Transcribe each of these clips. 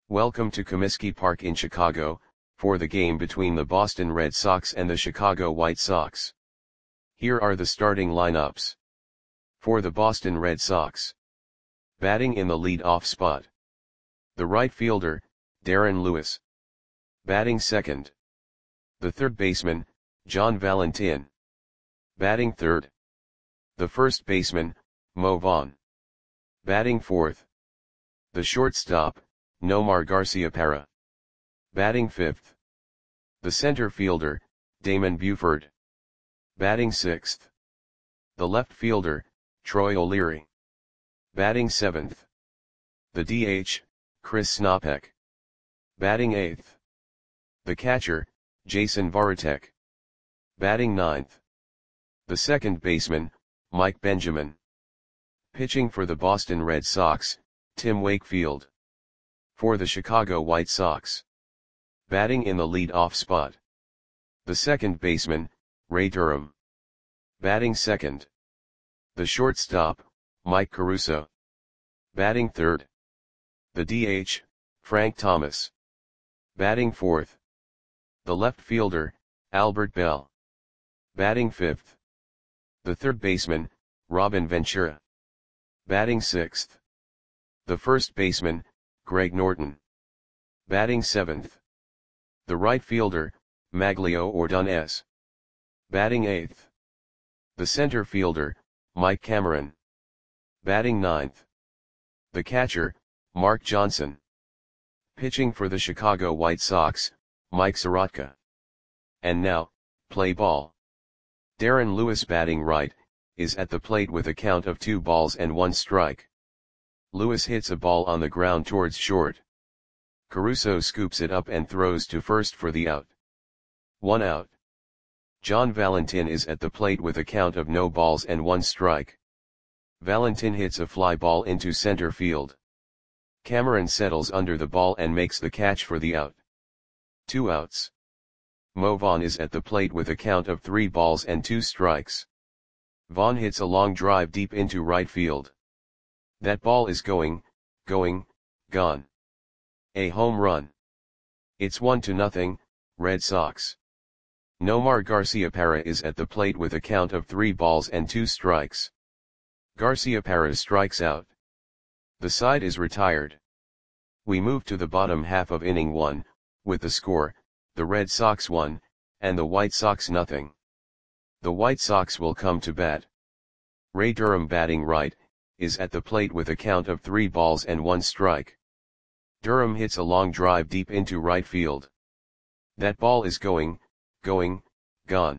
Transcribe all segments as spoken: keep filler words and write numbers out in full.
Welcome to Comiskey Park in Chicago, for the game between the Boston Red Sox and the Chicago White Sox. Here are the starting lineups. For the Boston Red Sox. Batting in the lead-off spot. The right fielder, Darren Lewis. Batting second. The third baseman, John Valentin. Batting third. The first baseman, Mo Vaughn. Batting fourth. The shortstop, Nomar Garciaparra. Batting fifth. The center fielder, Damon Buford. Batting sixth. The left fielder, Troy O'Leary. Batting seventh. The D H, Chris Snopek. Batting eighth. The catcher, Jason Varitek. Batting ninth. The second baseman, Mike Benjamin. Pitching for the Boston Red Sox, Tim Wakefield. For the Chicago White Sox. Batting in the lead-off spot. The second baseman, Ray Durham. Batting second. The shortstop, Mike Caruso. Batting third. The D H, Frank Thomas. Batting fourth. The left fielder, Albert Bell. Batting fifth. The third baseman, Robin Ventura. Batting sixth. The first baseman, Greg Norton. Batting seventh. The right fielder, Maglio Ordonez. Batting eighth. The center fielder, Mike Cameron. Batting ninth. The catcher, Mark Johnson. Pitching for the Chicago White Sox, Mike Sorotka. And now, play ball. Darren Lewis batting right, is at the plate with a count of two balls and one strike. Lewis hits a ball on the ground towards short. Caruso scoops it up and throws to first for the out. One out. John Valentin is at the plate with a count of no balls and one strike. Valentin hits a fly ball into center field. Cameron settles under the ball and makes the catch for the out. Two outs. Mo Vaughn is at the plate with a count of three balls and two strikes. Vaughn hits a long drive deep into right field. That ball is going, going, gone. A home run. It's one to nothing, Red Sox. Nomar Garciaparra is at the plate with a count of three balls and two strikes. Garciaparra strikes out. The side is retired. We move to the bottom half of inning one, with the score, the Red Sox one, and the White Sox nothing. The White Sox will come to bat. Ray Durham batting right, is at the plate with a count of three balls and one strike. Durham hits a long drive deep into right field. That ball is going, going, gone.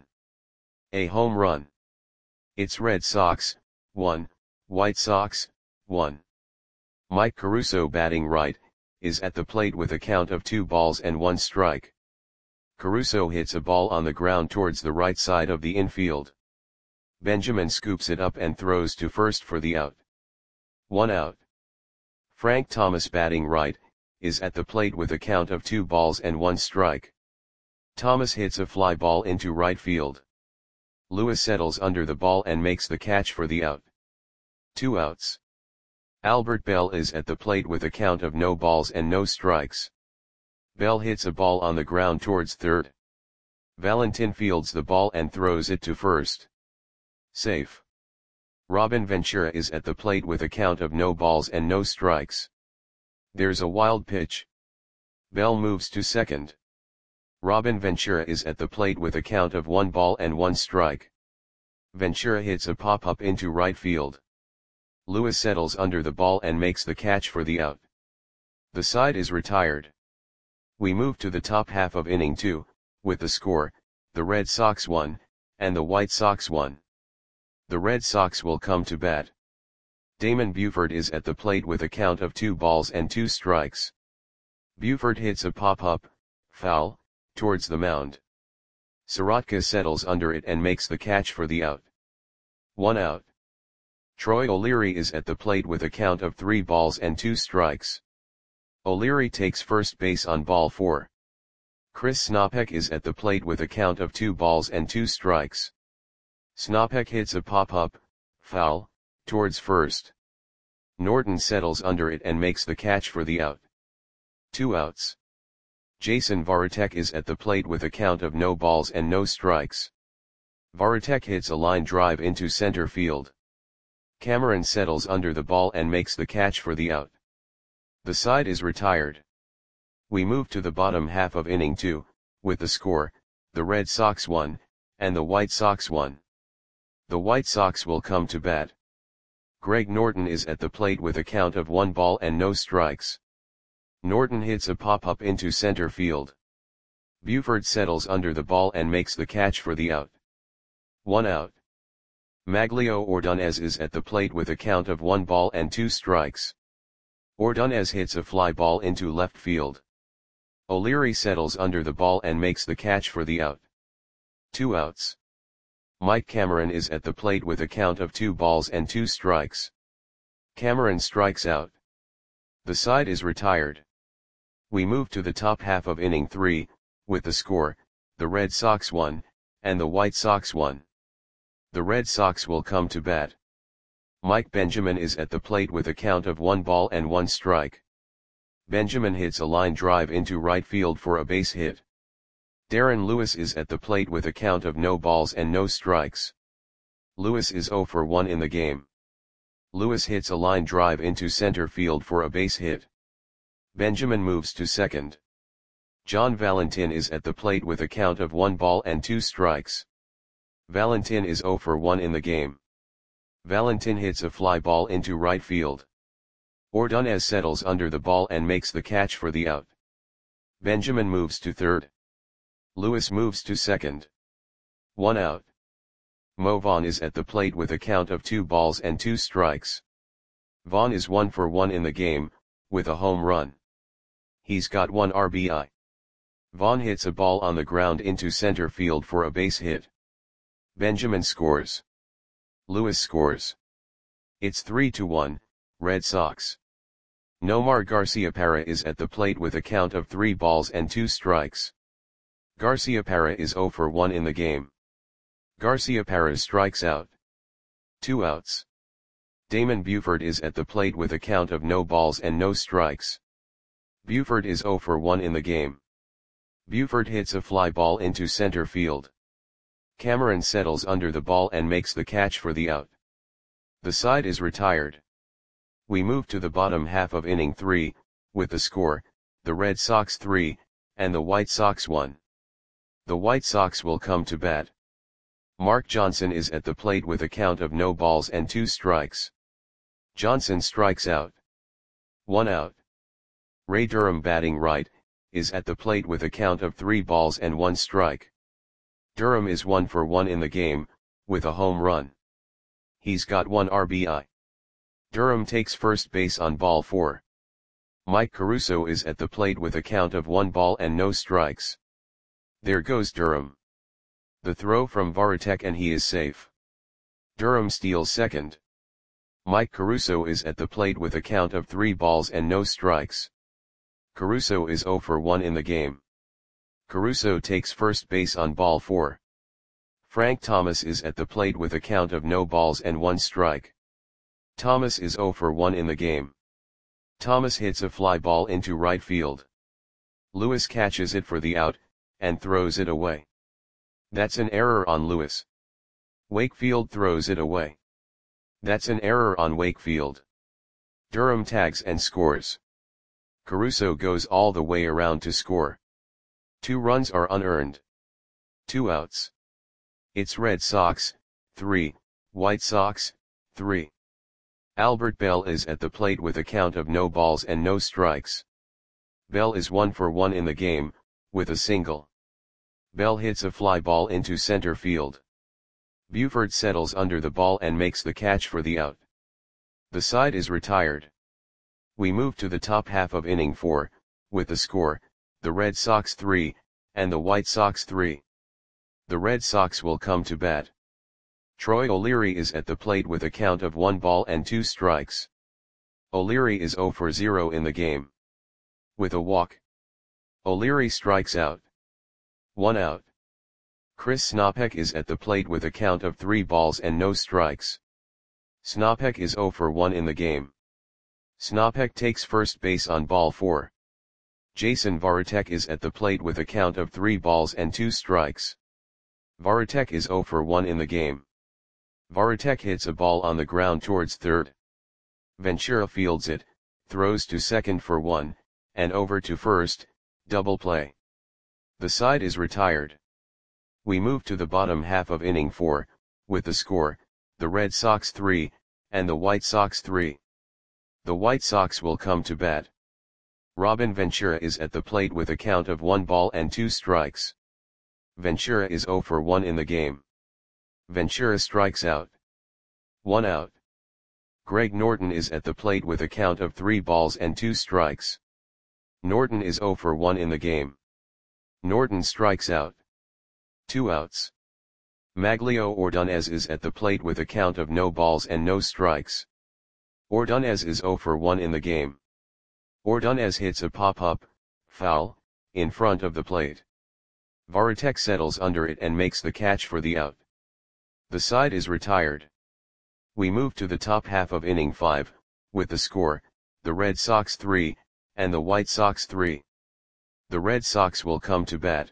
A home run. It's Red Sox, one, White Sox, one. Mike Caruso batting right, is at the plate with a count of two balls and one strike. Caruso hits a ball on the ground towards the right side of the infield. Benjamin scoops it up and throws to first for the out. One out. Frank Thomas batting right, is at the plate with a count of two balls and one strike. Thomas hits a fly ball into right field. Lewis settles under the ball and makes the catch for the out. Two outs. Albert Bell is at the plate with a count of no balls and no strikes. Bell hits a ball on the ground towards third. Valentin fields the ball and throws it to first. Safe. Robin Ventura is at the plate with a count of no balls and no strikes. There's a wild pitch. Bell moves to second. Robin Ventura is at the plate with a count of one ball and one strike. Ventura hits a pop-up into right field. Lewis settles under the ball and makes the catch for the out. The side is retired. We move to the top half of inning two, with the score, the Red Sox one, and the White Sox one. The Red Sox will come to bat. Damon Buford is at the plate with a count of two balls and two strikes. Buford hits a pop-up, foul, towards the mound. Sorotka settles under it and makes the catch for the out. One out. Troy O'Leary is at the plate with a count of three balls and two strikes. O'Leary takes first base on ball four. Chris Snopek is at the plate with a count of two balls and two strikes. Snopek hits a pop-up, foul, towards first. Norton settles under it and makes the catch for the out. two outs. Jason Varitek is at the plate with a count of no balls and no strikes. Varitek hits a line drive into center field. Cameron settles under the ball and makes the catch for the out. The side is retired. We move to the bottom half of inning two, with the score, the Red Sox one, and the White Sox one. The White Sox will come to bat. Greg Norton is at the plate with a count of one ball and no strikes. Norton hits a pop-up into center field. Buford settles under the ball and makes the catch for the out. One out. Maglio Ordonez is at the plate with a count of one ball and two strikes. Ordonez hits a fly ball into left field. O'Leary settles under the ball and makes the catch for the out. Two outs. Mike Cameron is at the plate with a count of two balls and two strikes. Cameron strikes out. The side is retired. We move to the top half of inning three, with the score, the Red Sox one, and the White Sox one. The Red Sox will come to bat. Mike Benjamin is at the plate with a count of one ball and one strike. Benjamin hits a line drive into right field for a base hit. Darren Lewis is at the plate with a count of no balls and no strikes. Lewis is oh for one in the game. Lewis hits a line drive into center field for a base hit. Benjamin moves to second. John Valentin is at the plate with a count of one ball and two strikes. Valentin is oh for one in the game. Valentin hits a fly ball into right field. Ordonez settles under the ball and makes the catch for the out. Benjamin moves to third. Lewis moves to second. One out. Mo Vaughn is at the plate with a count of two balls and two strikes. Vaughn is one for one in the game, with a home run. He's got one R B I. Vaughn hits a ball on the ground into center field for a base hit. Benjamin scores. Lewis scores. It's three to one, Red Sox. Nomar Garciaparra is at the plate with a count of three balls and two strikes. Garciaparra is oh for one in the game. Garciaparra strikes out. Two outs. Damon Buford is at the plate with a count of no balls and no strikes. Buford is oh for one in the game. Buford hits a fly ball into center field. Cameron settles under the ball and makes the catch for the out. The side is retired. We move to the bottom half of inning three, with the score, the Red Sox three, and the White Sox one. The White Sox will come to bat. Mark Johnson is at the plate with a count of no balls and two strikes. Johnson strikes out. One out. Ray Durham, batting right, is at the plate with a count of three balls and one strike. Durham is one for one in the game, with a home run. He's got one R B I. Durham takes first base on ball four. Mike Caruso is at the plate with a count of one ball and no strikes. There goes Durham. The throw from Varitek and he is safe. Durham steals second. Mike Caruso is at the plate with a count of three balls and no strikes. Caruso is oh for one in the game. Caruso takes first base on ball four. Frank Thomas is at the plate with a count of no balls and one strike. Thomas is oh for one in the game. Thomas hits a fly ball into right field. Lewis catches it for the out, and throws it away. That's an error on Lewis. Wakefield throws it away. That's an error on Wakefield. Durham tags and scores. Caruso goes all the way around to score. Two runs are unearned. Two outs. It's Red Sox, three, White Sox, three. Albert Bell is at the plate with a count of no balls and no strikes. Bell is one for one in the game, with a single. Bell hits a fly ball into center field. Buford settles under the ball and makes the catch for the out. The side is retired. We move to the top half of inning four, with the score, the Red Sox three, and the White Sox three. The Red Sox will come to bat. Troy O'Leary is at the plate with a count of one ball and two strikes. O'Leary is oh for zero in the game. With a walk. O'Leary strikes out. One out. Chris Snopek is at the plate with a count of three balls and no strikes. Snopek is oh for one in the game. Snopek takes first base on ball four. Jason Varitek is at the plate with a count of three balls and two strikes. Varitek is zero for one in the game. Varitek hits a ball on the ground towards third. Ventura fields it, throws to second for one, and over to first, double play. The side is retired. We move to the bottom half of inning four, with the score, the Red Sox three, and the White Sox three. The White Sox will come to bat. Robin Ventura is at the plate with a count of one ball and two strikes. Ventura is zero for one in the game. Ventura strikes out. One out. Greg Norton is at the plate with a count of three balls and two strikes. Norton is zero for one in the game. Norton strikes out. Two outs. Maglio Ordonez is at the plate with a count of no balls and no strikes. Ordonez is zero for one in the game. Ordonez hits a pop-up, foul, in front of the plate. Varitek settles under it and makes the catch for the out. The side is retired. We move to the top half of inning five, with the score, the Red Sox three, and the White Sox three. The Red Sox will come to bat.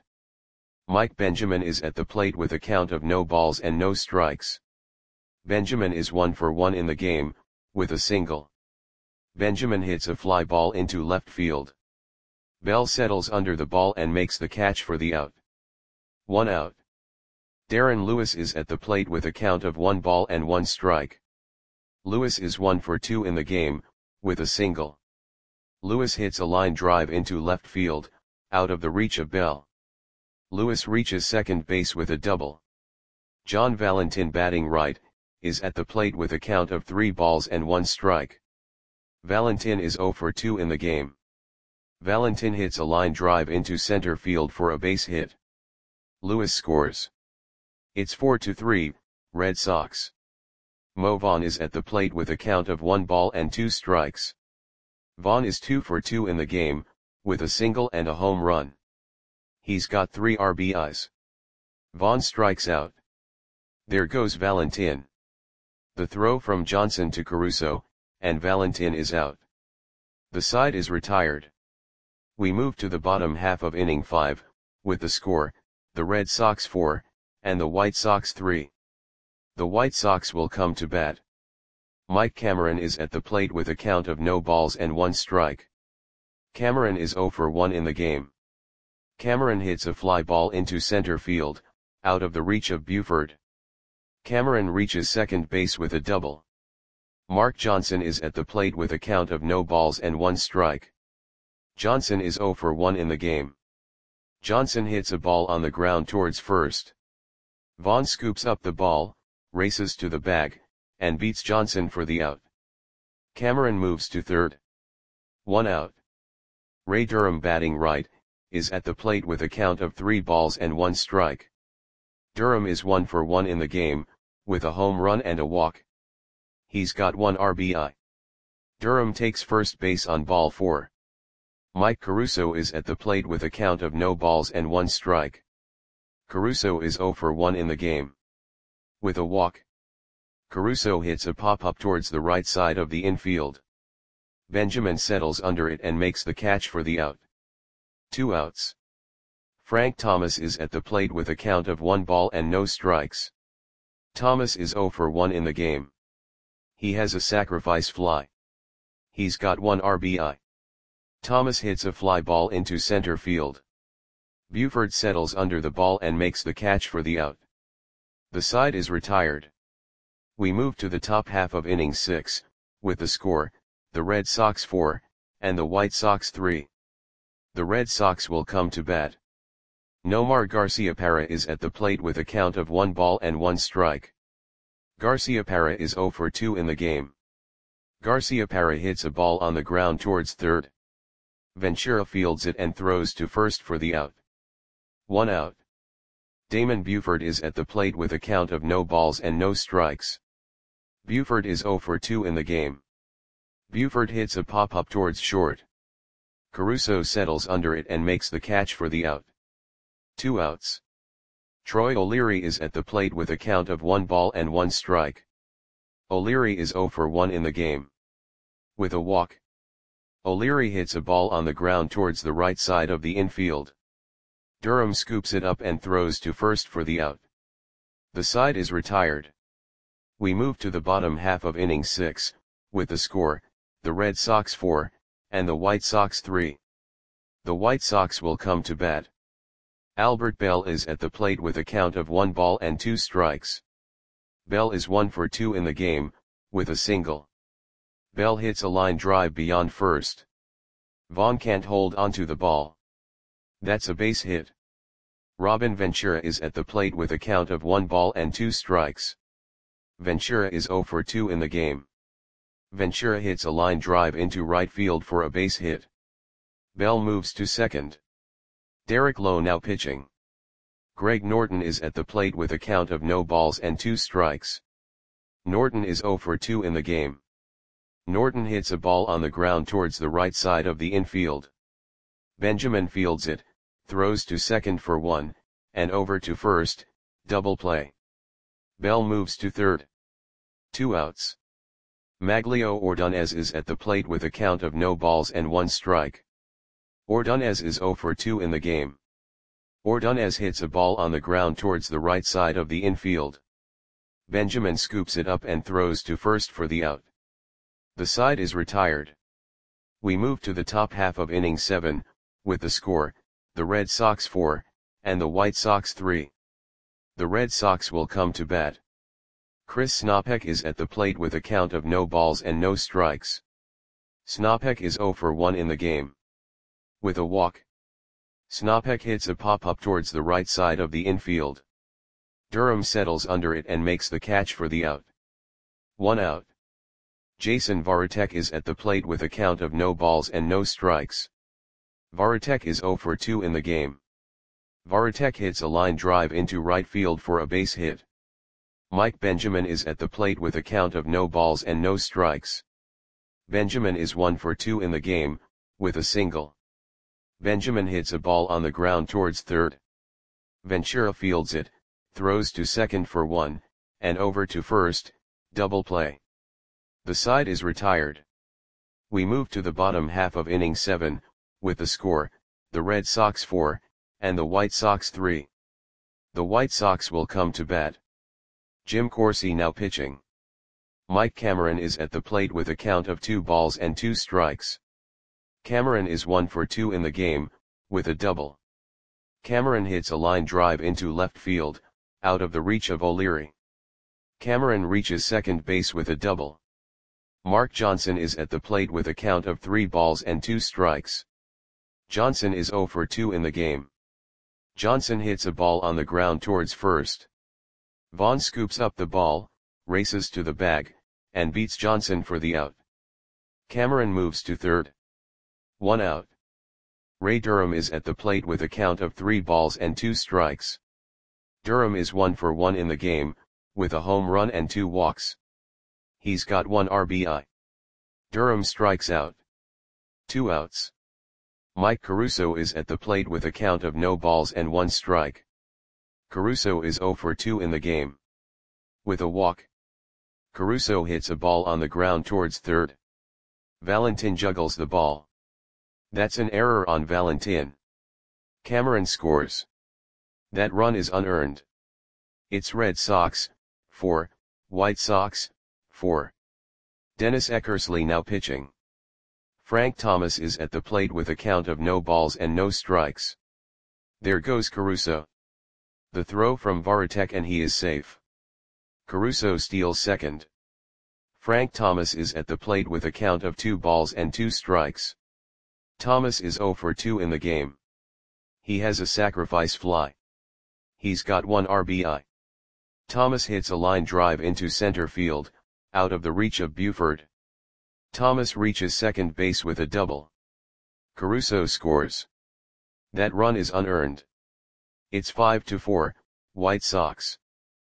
Mike Benjamin is at the plate with a count of no balls and no strikes. Benjamin is one for one in the game, with a single. Benjamin hits a fly ball into left field. Bell settles under the ball and makes the catch for the out. One out. Darren Lewis is at the plate with a count of one ball and one strike. Lewis is one for two in the game, with a single. Lewis hits a line drive into left field, out of the reach of Bell. Lewis reaches second base with a double. John Valentin, batting right, is at the plate with a count of three balls and one strike. Valentin is zero for two in the game. Valentin hits a line drive into center field for a base hit. Lewis scores. It's four to three, Red Sox. Mo Vaughn is at the plate with a count of one ball and two strikes. Vaughn is two for two in the game, with a single and a home run. He's got three R B Is. Vaughn strikes out. There goes Valentin. The throw from Johnson to Caruso, and Valentin is out. The side is retired. We move to the bottom half of inning five, with the score, the Red Sox four, and the White Sox three. The White Sox will come to bat. Mike Cameron is at the plate with a count of no balls and one strike. Cameron is zero for one in the game. Cameron hits a fly ball into center field, out of the reach of Buford. Cameron reaches second base with a double. Mark Johnson is at the plate with a count of no balls and one strike. Johnson is zero for one in the game. Johnson hits a ball on the ground towards first. Vaughn scoops up the ball, races to the bag, and beats Johnson for the out. Cameron moves to third. One out. Ray Durham, batting right, is at the plate with a count of three balls and one strike. Durham is one for one in the game, with a home run and a walk. He's got one R B I. Durham takes first base on ball four. Mike Caruso is at the plate with a count of no balls and one strike. Caruso is zero for one in the game. With a walk. Caruso hits a pop-up towards the right side of the infield. Benjamin settles under it and makes the catch for the out. Two outs. Frank Thomas is at the plate with a count of one ball and no strikes. Thomas is zero for one in the game. He has a sacrifice fly. He's got one R B I. Thomas hits a fly ball into center field. Buford settles under the ball and makes the catch for the out. The side is retired. We move to the top half of inning six, with the score, the Red Sox four, and the White Sox three. The Red Sox will come to bat. Nomar Garciaparra is at the plate with a count of one ball and one strike. Garciaparra is zero for two in the game. Garciaparra hits a ball on the ground towards third. Ventura fields it and throws to first for the out. One out. Damon Buford is at the plate with a count of no balls and no strikes. Buford is zero for two in the game. Buford hits a pop-up towards short. Caruso settles under it and makes the catch for the out. Two outs. Troy O'Leary is at the plate with a count of one ball and one strike. O'Leary is zero for one in the game. With a walk. O'Leary hits a ball on the ground towards the right side of the infield. Durham scoops it up and throws to first for the out. The side is retired. We move to the bottom half of inning six, with the score, the Red Sox four, and the White Sox three. The White Sox will come to bat. Albert Bell is at the plate with a count of one ball and two strikes. Bell is one for two in the game, with a single. Bell hits a line drive beyond first. Vaughn can't hold onto the ball. That's a base hit. Robin Ventura is at the plate with a count of one ball and two strikes. Ventura is zero for two in the game. Ventura hits a line drive into right field for a base hit. Bell moves to second. Derek Lowe now pitching. Greg Norton is at the plate with a count of no balls and two strikes. Norton is zero for two in the game. Norton hits a ball on the ground towards the right side of the infield. Benjamin fields it, throws to second for one, and over to first, double play. Bell moves to third. Two outs. Maglio Ordonez is at the plate with a count of no balls and one strike. Ordonez is zero for two in the game. Ordonez hits a ball on the ground towards the right side of the infield. Benjamin scoops it up and throws to first for the out. The side is retired. We move to the top half of inning seven, with the score, the Red Sox four, and the White Sox three. The Red Sox will come to bat. Chris Snopek is at the plate with a count of no balls and no strikes. Snopek is zero for one in the game. With a walk. Snopek hits a pop-up towards the right side of the infield. Durham settles under it and makes the catch for the out. One out. Jason Varitek is at the plate with a count of no balls and no strikes. Varitek is zero for two in the game. Varitek hits a line drive into right field for a base hit. Mike Benjamin is at the plate with a count of no balls and no strikes. Benjamin is one for two in the game, with a single. Benjamin hits a ball on the ground towards third. Ventura fields it, throws to second for one, and over to first, double play. The side is retired. We move to the bottom half of inning seven, with the score, the Red Sox four, and the White Sox three. The White Sox will come to bat. Jim Corsi now pitching. Mike Cameron is at the plate with a count of two balls and two strikes. Cameron is one for two in the game, with a double. Cameron hits a line drive into left field, out of the reach of O'Leary. Cameron reaches second base with a double. Mark Johnson is at the plate with a count of three balls and two strikes. Johnson is zero for two in the game. Johnson hits a ball on the ground towards first. Vaughn scoops up the ball, races to the bag, and beats Johnson for the out. Cameron moves to third. One out. Ray Durham is at the plate with a count of three balls and two strikes. Durham is one for one in the game, with a home run and two walks. He's got one R B I. Durham strikes out. Two outs. Mike Caruso is at the plate with a count of no balls and one strike. Caruso is zero for two in the game. With a walk. Caruso hits a ball on the ground towards third. Valentin juggles the ball. That's an error on Valentin. Cameron scores. That run is unearned. It's Red Sox, four, White Sox, four. Dennis Eckersley now pitching. Frank Thomas is at the plate with a count of no balls and no strikes. There goes Caruso. The throw from Varitek and he is safe. Caruso steals second. Frank Thomas is at the plate with a count of two balls and two strikes. Thomas is zero for two in the game. He has a sacrifice fly. He's got one R B I. Thomas hits a line drive into center field, out of the reach of Buford. Thomas reaches second base with a double. Caruso scores. That run is unearned. It's five to four, White Sox.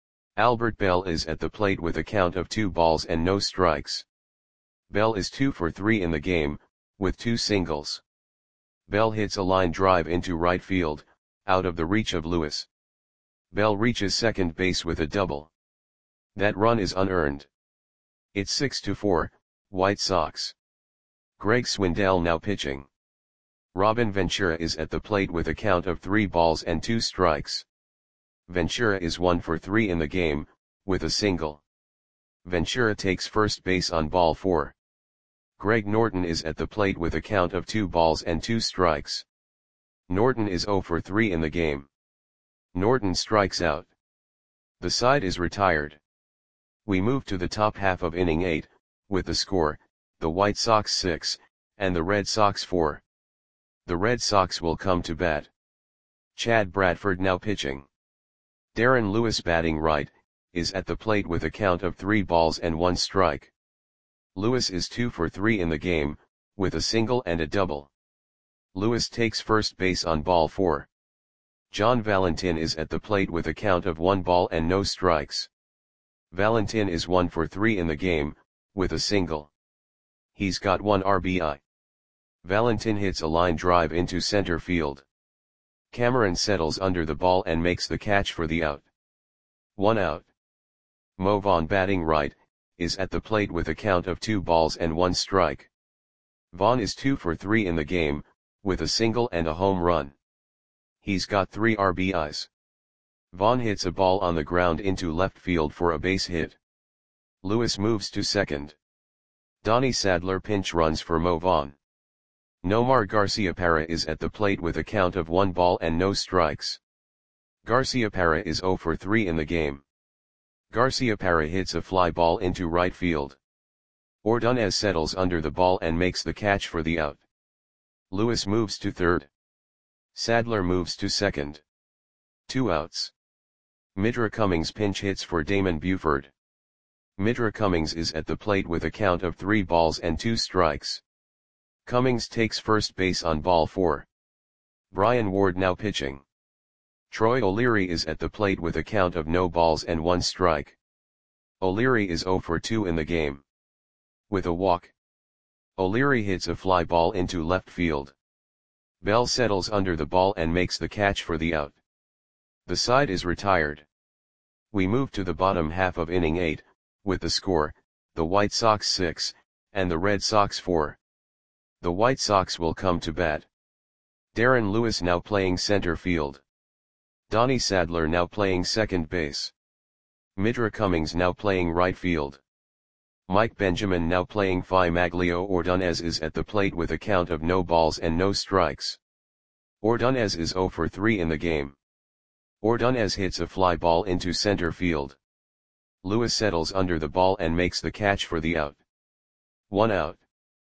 Albert Bell is at the plate with a count of two balls and no strikes. Bell is two for three in the game, with two singles. Bell hits a line drive into right field, out of the reach of Lewis. Bell reaches second base with a double. That run is unearned. It's six to four, White Sox. Greg Swindell now pitching. Robin Ventura is at the plate with a count of three balls and two strikes. Ventura is one for three in the game, with a single. Ventura takes first base on ball four. Greg Norton is at the plate with a count of two balls and two strikes. Norton is zero for three in the game. Norton strikes out. The side is retired. We move to the top half of inning eight, with the score, the White Sox six, and the Red Sox four. The Red Sox will come to bat. Chad Bradford now pitching. Darren Lewis batting right, is at the plate with a count of three balls and one strike. Lewis is two for three in the game, with a single and a double. Lewis takes first base on ball four. John Valentin is at the plate with a count of one ball and no strikes. Valentin is one for three in the game, with a single. He's got one R B I. Valentin hits a line drive into center field. Cameron settles under the ball and makes the catch for the out. One out. Mo Vaughn batting right, is at the plate with a count of two balls and one strike. Vaughn is two for three in the game, with a single and a home run. He's got three R B Is. Vaughn hits a ball on the ground into left field for a base hit. Lewis moves to second. Donnie Sadler pinch runs for Mo Vaughn. Nomar Garciaparra is at the plate with a count of one ball and no strikes. Garciaparra is zero for three in the game. Garciaparra hits a fly ball into right field. Ordonez settles under the ball and makes the catch for the out. Lewis moves to third. Sadler moves to second. Two outs. Midra Cummings pinch hits for Damon Buford. Midra Cummings is at the plate with a count of three balls and two strikes. Cummings takes first base on ball four. Brian Ward now pitching. Troy O'Leary is at the plate with a count of no balls and one strike. O'Leary is zero for two in the game. With a walk. O'Leary hits a fly ball into left field. Bell settles under the ball and makes the catch for the out. The side is retired. We move to the bottom half of inning eight, with the score, the White Sox six, and the Red Sox four. The White Sox will come to bat. Darren Lewis now playing center field. Donnie Sadler now playing second base. Midra Cummings now playing right field. Mike Benjamin now playing Phi Maglio. Ordonez is at the plate with a count of no balls and no strikes. Ordonez is zero for three in the game. Ordonez hits a fly ball into center field. Lewis settles under the ball and makes the catch for the out. One out.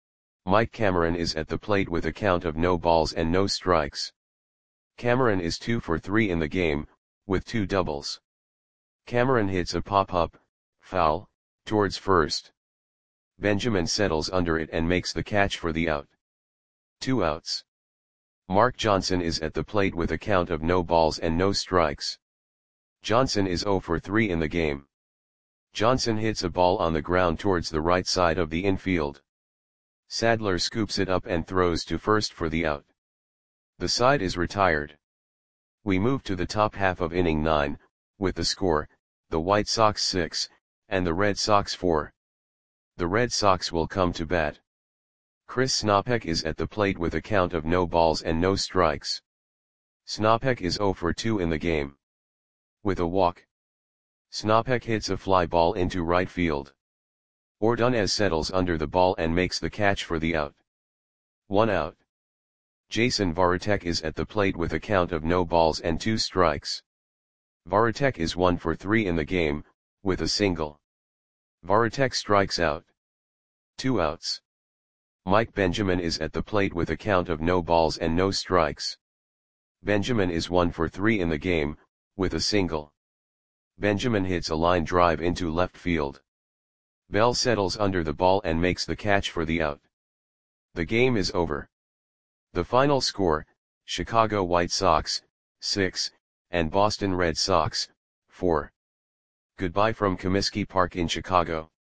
Mike Cameron is at the plate with a count of no balls and no strikes. Cameron is two for three in the game, with two doubles. Cameron hits a pop-up, foul, towards first. Benjamin settles under it and makes the catch for the out. Two outs. Mark Johnson is at the plate with a count of no balls and no strikes. Johnson is zero for three in the game. Johnson hits a ball on the ground towards the right side of the infield. Sadler scoops it up and throws to first for the out. The side is retired. We move to the top half of inning nine, with the score, the White Sox six, and the Red Sox four. The Red Sox will come to bat. Chris Snopek is at the plate with a count of no balls and no strikes. Snopek is zero for two in the game. With a walk. Snopek hits a fly ball into right field. Ordonez settles under the ball and makes the catch for the out. One out. Jason Varitek is at the plate with a count of no balls and two strikes. Varitek is one for three in the game, with a single. Varitek strikes out. Two outs. Mike Benjamin is at the plate with a count of no balls and no strikes. Benjamin is one for three in the game, with a single. Benjamin hits a line drive into left field. Bell settles under the ball and makes the catch for the out. The game is over. The final score, Chicago White Sox, six, and Boston Red Sox, four. Goodbye from Comiskey Park in Chicago.